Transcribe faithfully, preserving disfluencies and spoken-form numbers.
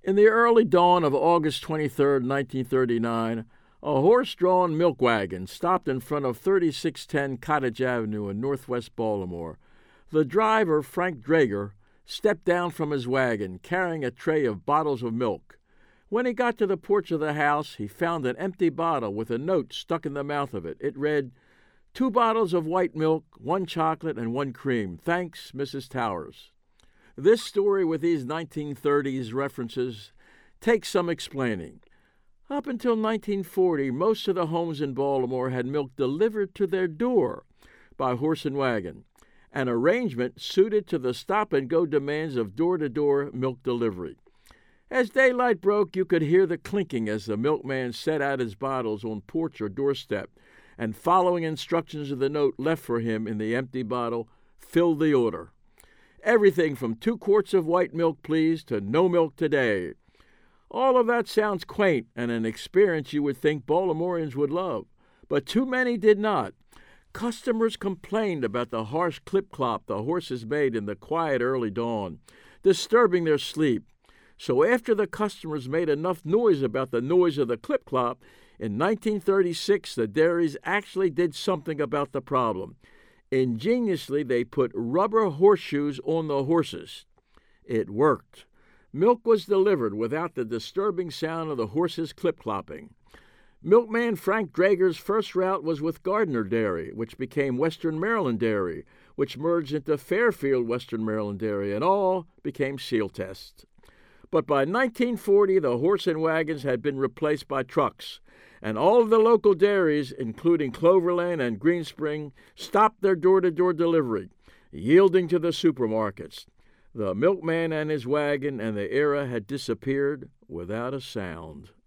In the early dawn of August twenty-third, nineteen thirty-nine, a horse-drawn milk wagon stopped in front of thirty-six ten Cottage Avenue in northwest Baltimore. The driver, Frank Drager, stepped down from his wagon, carrying a tray of bottles of milk. When he got to the porch of the house, he found an empty bottle with a note stuck in the mouth of it. It read, "Two bottles of white milk, one chocolate, and one cream. Thanks, Missus Towers." This story with these nineteen thirties references takes some explaining. Up until nineteen forty, most of the homes in Baltimore had milk delivered to their door by horse and wagon, an arrangement suited to the stop-and-go demands of door-to-door milk delivery. As daylight broke, you could hear the clinking as the milkman set out his bottles on porch or doorstep, and following instructions of the note left for him in the empty bottle, filled the order. Everything from two quarts of white milk, please, to no milk today. All of that sounds quaint and an experience you would think Baltimoreans would love, but too many did not. Customers complained about the harsh clip-clop the horses made in the quiet early dawn, disturbing their sleep. So after the customers made enough noise about the noise of the clip-clop, in nineteen thirty-six the dairies actually did something about the problem. Ingeniously, they put rubber horseshoes on the horses. It worked. Milk was delivered without the disturbing sound of the horses clip-clopping. Milkman Frank Drager's first route was with Gardner Dairy, which became Western Maryland Dairy, which merged into Fairfield Western Maryland Dairy, and all became Sealtest. But by nineteen forty, the horse and wagons had been replaced by trucks, and all of the local dairies, including Cloverland and Greenspring, stopped their door-to-door delivery, yielding to the supermarkets. The milkman and his wagon and the era had disappeared without a sound.